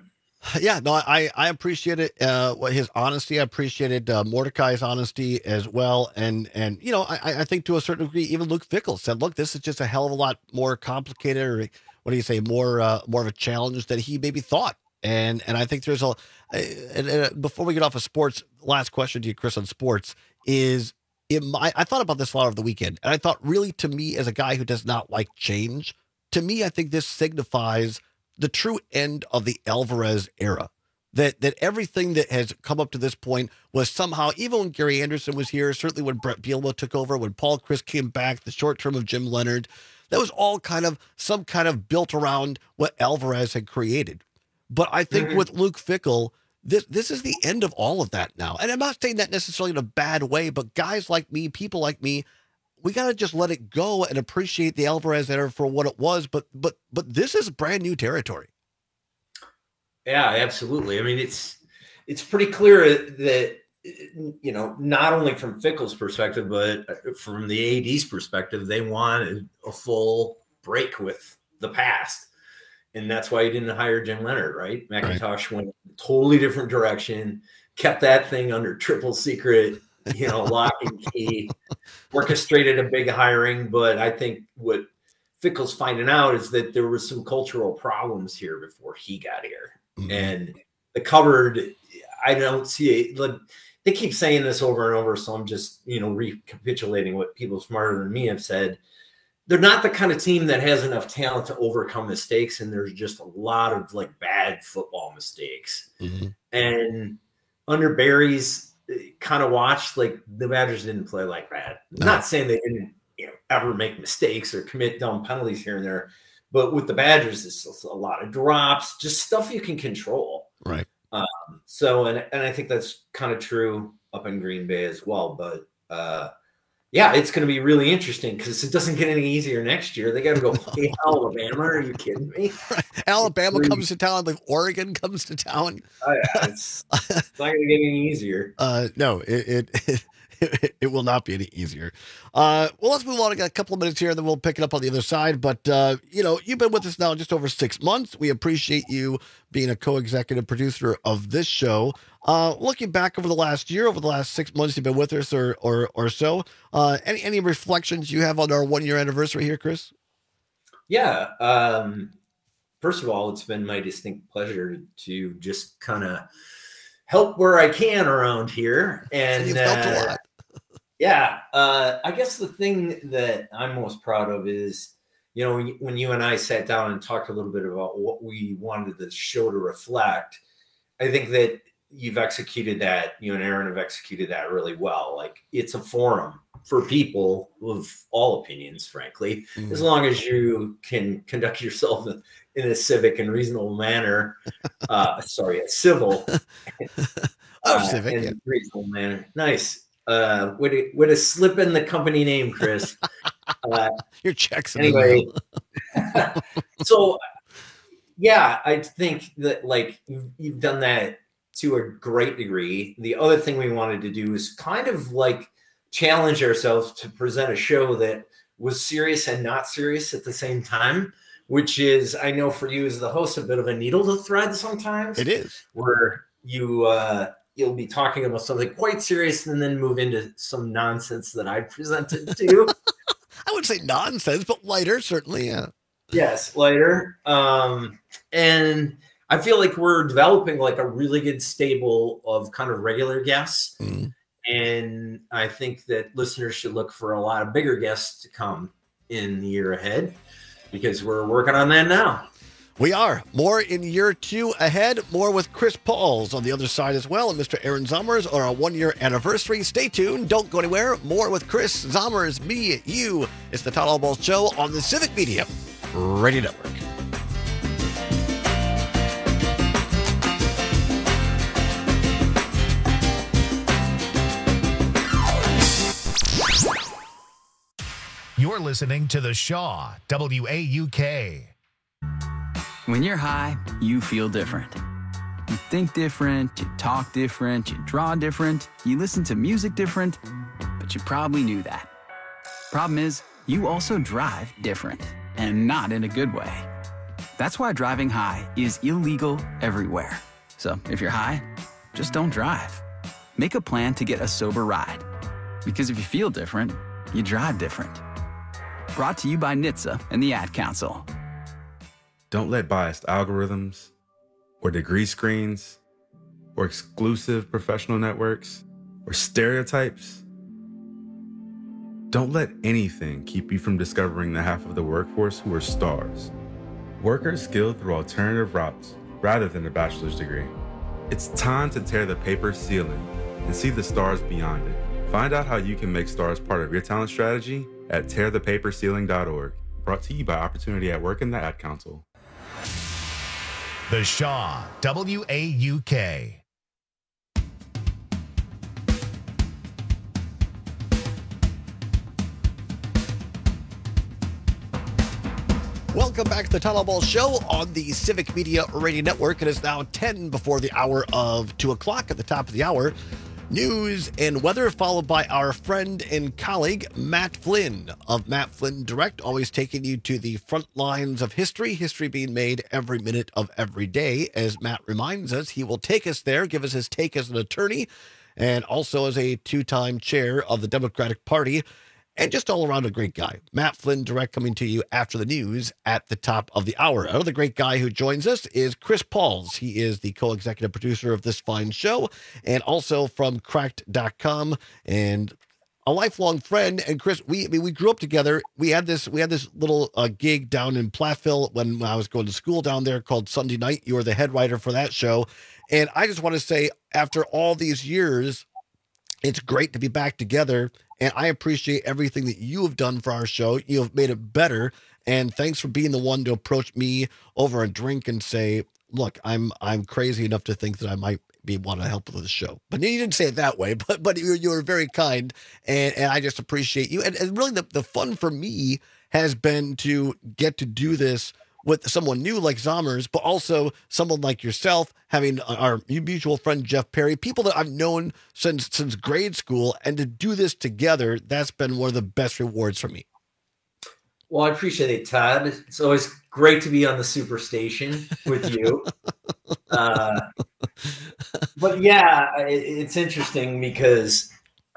Yeah, no, I appreciate it. His honesty, I appreciated Mordecai's honesty as well, and I think to a certain degree, even Luke Fickell said, "Look, this is just a hell of a lot more complicated, or what do you say, more of a challenge than he maybe thought." And I think there's before we get off of sports, last question to you, Chris, on sports is, I thought about this a lot over the weekend, and I thought, really, to me, as a guy who does not like change, to me, I think this signifies the true end of the Alvarez era. That everything that has come up to this point was somehow, even when Gary Anderson was here, certainly when Brett Bielema took over, when Paul Chryst came back, the short term of Jim Leonard, that was all some kind of built around what Alvarez had created. But I think with Luke Fickell, this is the end of all of that now. And I'm not saying that necessarily in a bad way, but guys like me, people like me, we got to just let it go and appreciate the Alvarez era for what it was. But this is brand new territory. Yeah, absolutely. I mean, it's pretty clear that, not only from Fickell's perspective, but from the AD's perspective, they wanted a full break with the past. And that's why he didn't hire Jim Leonard, right? McIntosh went a totally different direction, kept that thing under triple secret, lock and key, orchestrated a big hiring. But I think what Fickell's finding out is that there was some cultural problems here before he got here. Mm-hmm. And the cupboard, I don't see it. They keep saying this over and over, so I'm just, recapitulating what people smarter than me have said. They're not the kind of team that has enough talent to overcome mistakes, and there's just a lot of bad football mistakes. Mm-hmm. And under Barry's kind of watched, the Badgers didn't play like that. No. Not saying they didn't, ever make mistakes or commit dumb penalties here and there, but with the Badgers, it's a lot of drops, just stuff you can control. Right. And I think that's kind of true up in Green Bay as well. But yeah, it's going to be really interesting because it doesn't get any easier next year. They got to go play Alabama. Are you kidding me? Right. Alabama comes to town, Oregon comes to town. Oh, yeah, it's not going to get any easier. No, it will not be any easier. Well, let's move on. I got a couple of minutes here, and then we'll pick it up on the other side. But, you've been with us now just over 6 months. We appreciate you being a co-executive producer of this show. Looking back over the last year, over the last 6 months you've been with us or so, any reflections you have on our 1-year anniversary here, Chris? Yeah. First of all, it's been my distinct pleasure to just kind of help where I can around here. And you've helped a lot. Yeah. I guess the thing that I'm most proud of is, when you and I sat down and talked a little bit about what we wanted the show to reflect, I think that you've executed that, you and Aaron have executed that really well. It's a forum for people of all opinions, frankly, as long as you can conduct yourself in a civic and reasonable manner. A civil civic, and reasonable manner. Nice. Way to slip in the company name, Chris. Your checks. Anyway. So, yeah, I think that you've done that to a great degree. The other thing we wanted to do is kind of challenge ourselves to present a show that was serious and not serious at the same time, which is, I know for you as the host, a bit of a needle to thread sometimes. It is. Where you'll be talking about something quite serious and then move into some nonsense that I presented to you. I wouldn't say nonsense, but lighter, certainly, yeah. Yes, lighter. And I feel like we're developing a really good stable of kind of regular guests. Mm. And I think that listeners should look for a lot of bigger guests to come in the year ahead because we're working on that now. We are. More in year 2 ahead. More with Chris Pauls on the other side as well, and Mr. Aaron Zomers on our 1-year anniversary. Stay tuned. Don't go anywhere. More with Chris Zomers, me, you. It's the Todd Albaugh Show on the Civic Media Radio Network. You're listening to The Shaw, WAUK. When you're high, you feel different. You think different, you talk different, you draw different, you listen to music different, but you probably knew that. Problem is, you also drive different, and not in a good way. That's why driving high is illegal everywhere. So if you're high, just don't drive. Make a plan to get a sober ride. Because if you feel different, you drive different. Brought to you by NHTSA and the Ad Council. Don't let biased algorithms or degree screens or exclusive professional networks or stereotypes. Don't let anything keep you from discovering the half of the workforce who are stars. Workers skilled through alternative routes rather than a bachelor's degree. It's time to tear the paper ceiling and see the stars beyond it. Find out how you can make stars part of your talent strategy at tearthepaperceiling.org. Brought to you by Opportunity at Work and the Ad Council. The Shaw, WAUK. Welcome back to the Tunnel Ball Show on the Civic Media Radio Network. It is now 10 before the hour of 2 o'clock. At the top of the hour, news and weather, followed by our friend and colleague, Matt Flynn of Matt Flynn Direct, always taking you to the front lines of history being made every minute of every day. As Matt reminds us, he will take us there, give us his take as an attorney, and also as a two-time chair of the Democratic Party, and just all around a great guy. Matt Flynn Direct coming to you after the news at the top of the hour. Another great guy who joins us is Chris Pauls. He is the co-executive producer of this fine show and also from Cracked.com and a lifelong friend. And Chris, we grew up together. We had this little gig down in Platteville when I was going to school down there called Sunday Night. You were the head writer for that show. And I just want to say, after all these years, it's great to be back together, and I appreciate everything that you have done for our show. You have made it better, and thanks for being the one to approach me over a drink and say, look, I'm crazy enough to think that I might want to help with the show. But you didn't say it that way, but you were very kind, and I just appreciate you. And really the fun for me has been to get to do this with someone new like Zommers, but also someone like yourself, having our mutual friend Jeff Perry, people that I've known since grade school, and to do this together, that's been one of the best rewards for me. Well, I appreciate it, Todd. It's always great to be on the Superstation with you. But yeah, it's interesting because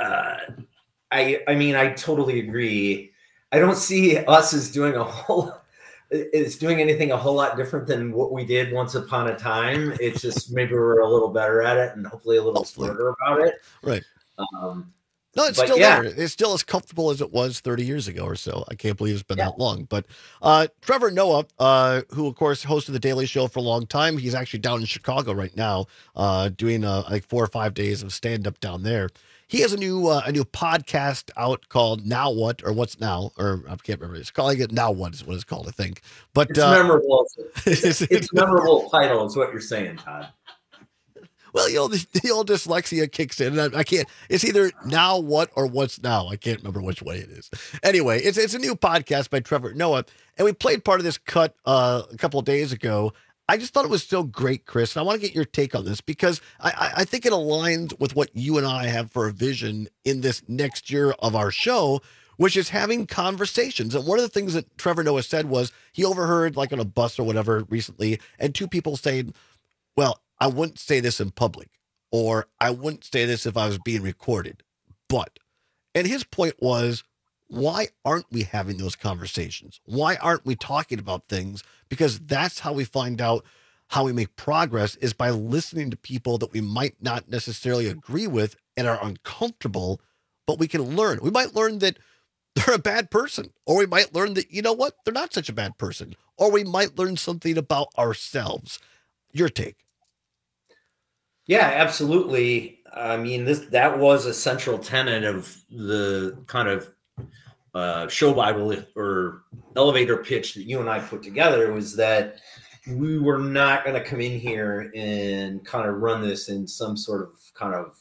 I mean, I totally agree. I don't see us as doing anything a whole lot different than what we did once upon a time. It's just maybe we're a little better at it and hopefully a little smarter about it. Right. No, it's still there. It's still as comfortable as it was 30 years ago or so. I can't believe it's been that long. But Trevor Noah, who, of course, hosted The Daily Show for a long time, he's actually down in Chicago right now doing like 4 or 5 days of stand-up down there. He has a new podcast out called Now What, or What's Now, or I can't remember. It's calling it Now What is what it's called, I think. But it's memorable. It's memorable title is what you're saying, Todd. Well, the old dyslexia kicks in, and I can't. It's either Now What or What's Now. I can't remember which way it is. Anyway, it's a new podcast by Trevor Noah, and we played part of this cut a couple of days ago. I just thought it was so great, Chris, and I want to get your take on this because I think it aligns with what you and I have for a vision in this next year of our show, which is having conversations. And one of the things that Trevor Noah said was he overheard, like on a bus or whatever recently, and two people saying, well, I wouldn't say this in public, or I wouldn't say this if I was being recorded. And his point was, why aren't we having those conversations? Why aren't we talking about things? Because that's how we find out how we make progress, is by listening to people that we might not necessarily agree with and are uncomfortable, but we can learn. We might learn that they're a bad person, or we might learn that, you know what, they're not such a bad person, or we might learn something about ourselves. Your take. Yeah, absolutely. I mean, that was a central tenet of the kind of show Bible or elevator pitch that you and I put together, was that we were not going to come in here and kind of run this in some sort of kind of,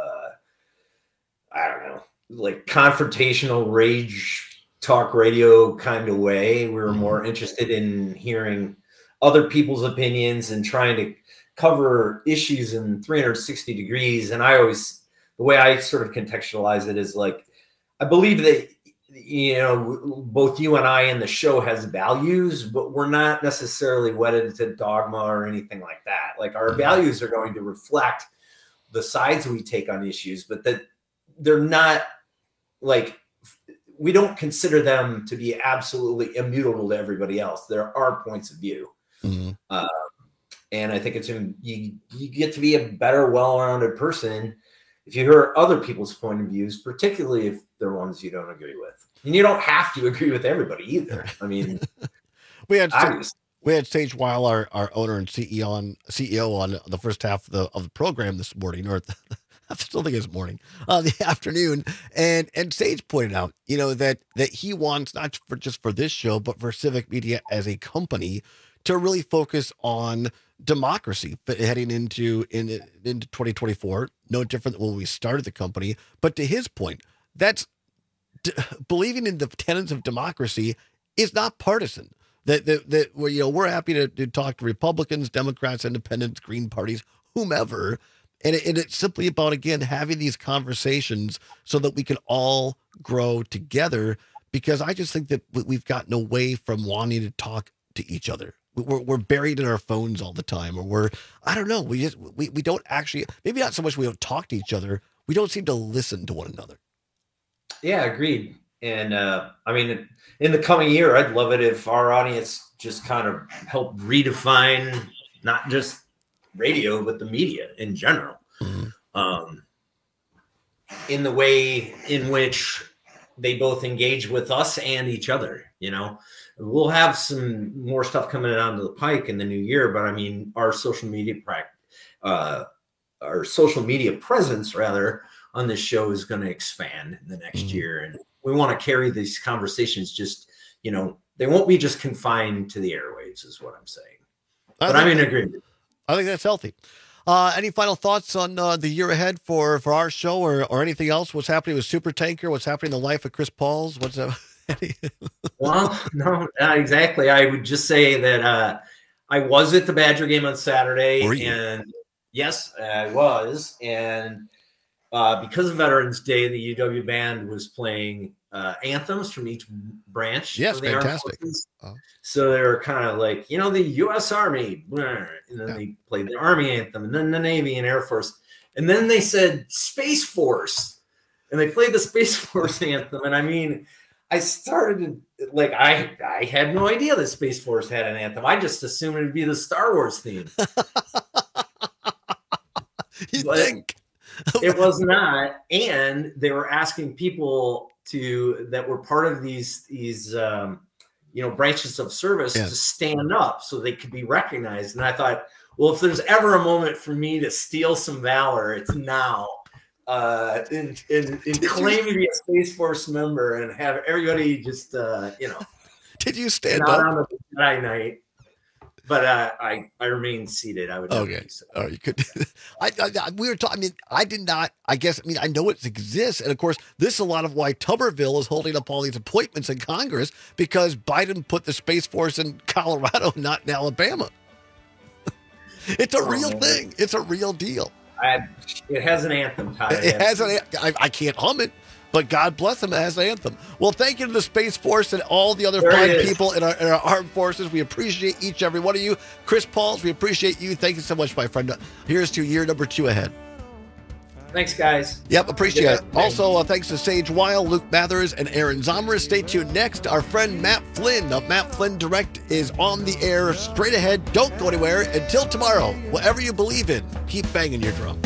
I don't know, like confrontational rage talk radio kind of way. We were more interested in hearing other people's opinions and trying to cover issues in 360 degrees. And the way I sort of contextualize it is like, I believe that both you and I in the show has values, but we're not necessarily wedded to dogma or anything like that. Like our values are going to reflect the sides we take on issues, but that they're not like, we don't consider them to be absolutely immutable to everybody else. There are points of view. Mm-hmm. And I think you get to be a better, well-rounded person if you hear other people's point of views, particularly if they're ones you don't agree with. And you don't have to agree with everybody either. I mean, we had Sage Weil, our owner and CEO on the first half of the program this morning, or I still think it's morning, the afternoon, and Sage pointed out, that he wants, not just for this show, but for Civic Media as a company, to really focus on democracy, but heading into 2024, no different than when we started the company. But to his point, that's believing in the tenets of democracy is not partisan. That we're happy to talk to Republicans, Democrats, Independents, Green parties, whomever, and it's simply about, again, having these conversations so that we can all grow together. Because I just think that we've gotten away from wanting to talk to each other. We're buried in our phones all the time, or I don't know. We don't actually, maybe not so much we don't talk to each other. We don't seem to listen to one another. Yeah, agreed. And I mean, in the coming year, I'd love it if our audience just kind of helped redefine not just radio, but the media in general, in the way in which they both engage with us and each other. We'll have some more stuff coming down to the pike in the new year, but I mean, our social media presence rather on this show is going to expand in the next year. And we want to carry these conversations they won't be just confined to the airwaves is what I'm saying. But I'm in agreement. I think that's healthy. Any final thoughts on the year ahead for our show or anything else? What's happening with Super Tanker? What's happening in the life of Chris Pauls? What's up? Well, no, exactly. I would just say that I was at the Badger game on Saturday, and yes, I was. And because of Veterans Day, the UW band was playing anthems from each branch. Yes, of the fantastic. So they were kind of like, the U.S. Army, and then they played the Army anthem, and then the Navy and Air Force, and then they said Space Force, and they played the Space Force anthem. And I mean, I started like I had no idea that Space Force had an anthem. I just assumed it'd be the Star Wars theme. You think? It was not, and they were asking people that were part of these branches of service to stand up so they could be recognized. And I thought, well, if there's ever a moment for me to steal some valor, it's now. In claim to be a Space Force member and have everybody just Did you stand up on the Jedi night? But I remained seated. I would. Okay. So. Oh, you could. We were talking. I mean, I did not. I guess. I mean, I know it exists, and of course, this is a lot of why Tuberville is holding up all these appointments in Congress, because Biden put the Space Force in Colorado, not in Alabama. It's a real thing. It's a real deal. It has an anthem. It has an. I can't hum it, but God bless them, it has an anthem. Well, thank you to the Space Force and all the other fine people in our armed forces. We appreciate each and every one of you. Chris Pauls, we appreciate you. Thank you so much, my friend. Here's to year number 2 ahead. Thanks, guys. Yep, appreciate it. Also, thanks to Sage Weil, Luke Mathers, and Aaron Zommer. Stay tuned next. Our friend Matt Flynn of Matt Flynn Direct is on the air straight ahead. Don't go anywhere. Until tomorrow, whatever you believe in, keep banging your drum.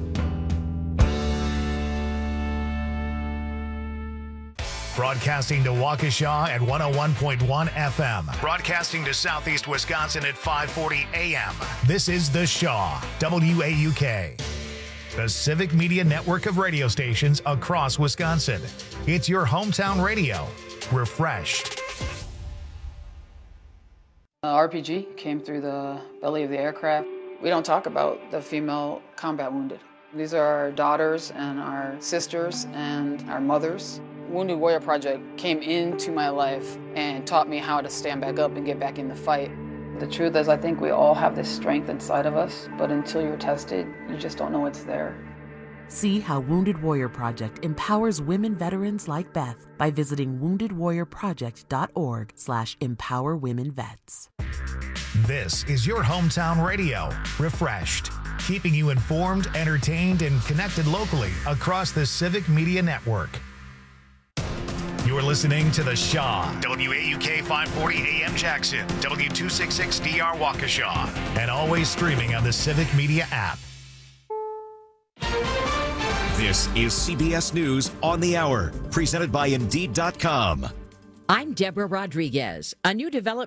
Broadcasting to Waukesha at 101.1 FM. Broadcasting to Southeast Wisconsin at 540 AM. This is The Shaw, WAUK. The Civic Media network of radio stations across Wisconsin. It's your hometown radio. Refreshed. RPG came through the belly of the aircraft. We don't talk about the female combat wounded. These are our daughters and our sisters and our mothers. Wounded Warrior Project came into my life and taught me how to stand back up and get back in the fight. The truth is, I think we all have this strength inside of us, but until you're tested, you just don't know it's there. See how Wounded Warrior Project empowers women veterans like Beth by visiting woundedwarriorproject.org/empowerwomenvets. This is your hometown radio, refreshed, keeping you informed, entertained, and connected locally across the Civic Media Network. You're listening to The Shaw, WAUK 540 AM Jackson, W266DR Waukesha, and always streaming on the Civic Media app. This is CBS News on the Hour, presented by Indeed.com. I'm Deborah Rodriguez. A new development